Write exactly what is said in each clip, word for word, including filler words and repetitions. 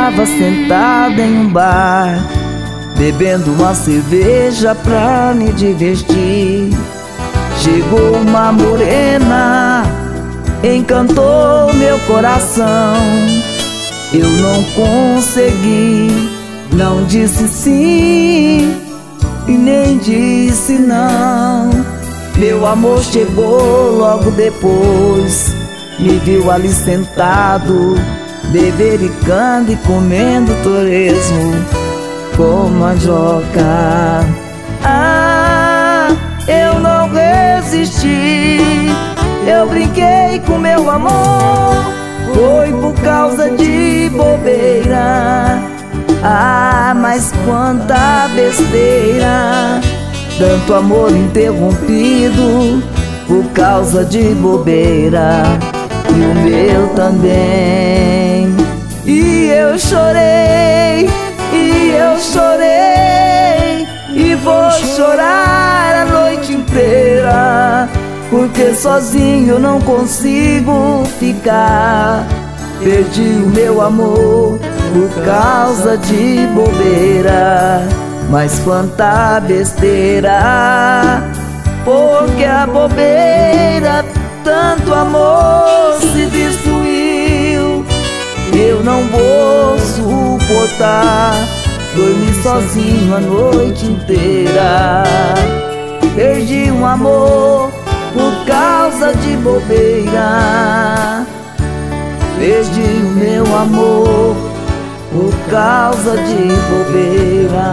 estava sentada em um bar, bebendo uma cerveja pra me divertir. Chegou uma morena, encantou meu coração. Eu não consegui, não disse sim e nem disse não. Meu amor chegou logo depois, me viu ali sentado, bebericando e comendo torresmo com mandioca. Ah, eu não resisti, eu brinquei com meu amor, foi por causa de bobeira. Ah, mas quanta besteira, tanto amor interrompido por causa de bobeira, e o meu também. E eu chorei, e eu chorei, e vou chorar a noite inteira, porque sozinho eu não consigo ficar. Perdi o meu amor por causa de bobeira, mas quanta besteira, porque a bobeira tanto amor se destruiu. Eu não vou suportar dormir sozinho a noite inteira. Perdi um amor por causa de bobeira, perdi o meu amor por causa de bobeira.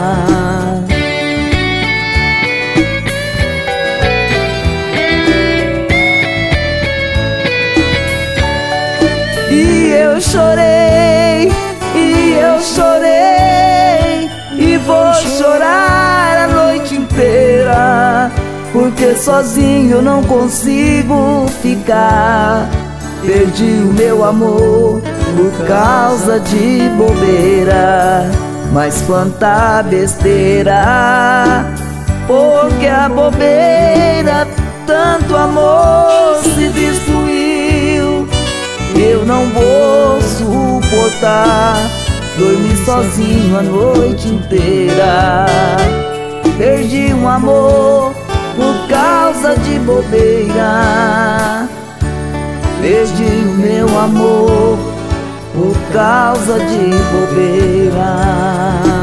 E eu chorei, e eu chorei, e vou chorar a noite inteira, porque sozinho eu não consigo ficar. Perdi o meu amor por causa de bobeira, mas quanta besteira, porque a bobeira tanto amor se destruiu. Eu não vou suportar dormir sozinho a noite inteira. Perdi um amor por causa de bobeira, perdi o meu amor por causa de bobeira.